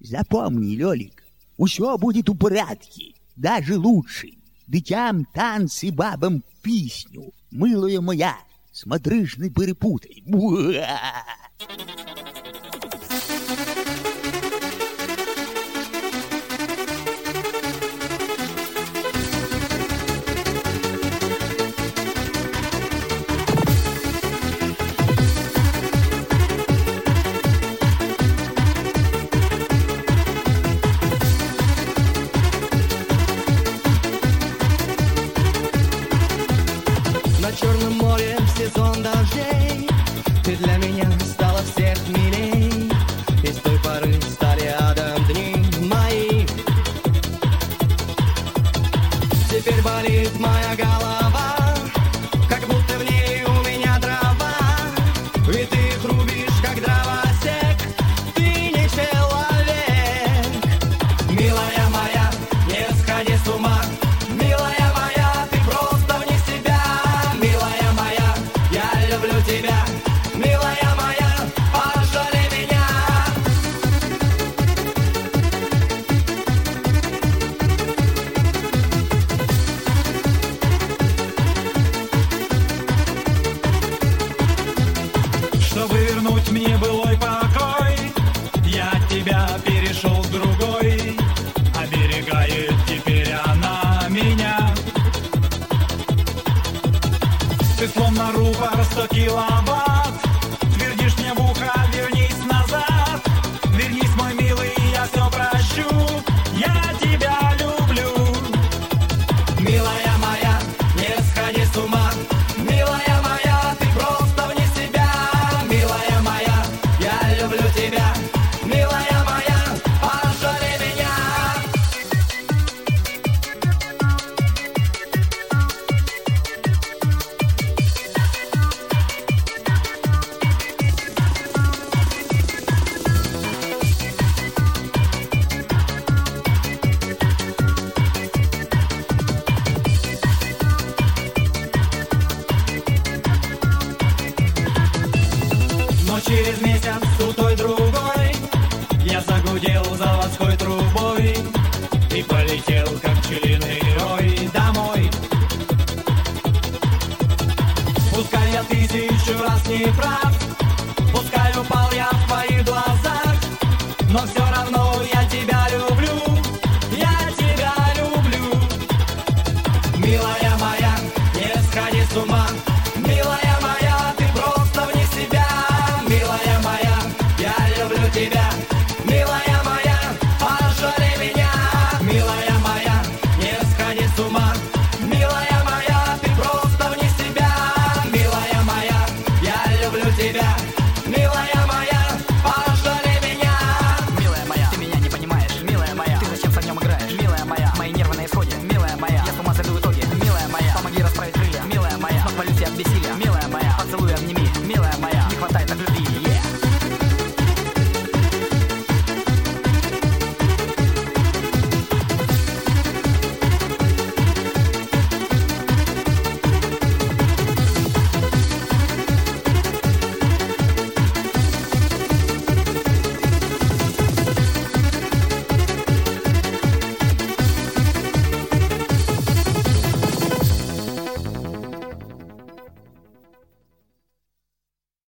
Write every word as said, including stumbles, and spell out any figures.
Запомни, Лёлик, усё будет у порядке, даже лучше. Дитям танцы, бабам песню. Милая моя, смотришь, не перепутай. Буа! На Черном море в сезон дождей ты для меня стала всех милей, и с той поры стали адом дни мои. Теперь болит моя голова, как будто в ней у меня дрова, и ты их рубишь, как дровосек. Ты не человек, милая моя, не сходи с ума. Милая моя, ты просто вне себя. Милая моя, я люблю тебя. Милая моя, пожалей меня. Чтобы вернуть мне былой покой, я от тебя перешел к другой. Оберегает теперь она меня. Ты словно рупор сто киловатт, твердишь мне в ухо: вернись назад. Вернись, мой милый, я все прощу. Я тебя люблю. Милая моя, не сходи с ума. Милая моя, ты просто вне себя. Милая моя, я люблю тебя. Милая моя, пожалей меня. Но через месяц у той другой я загудел заводской трубой и полетел, как пчелиный рой, домой. Пускай я тысячу раз не прав, пускай упал я в твоих глазах, но все равно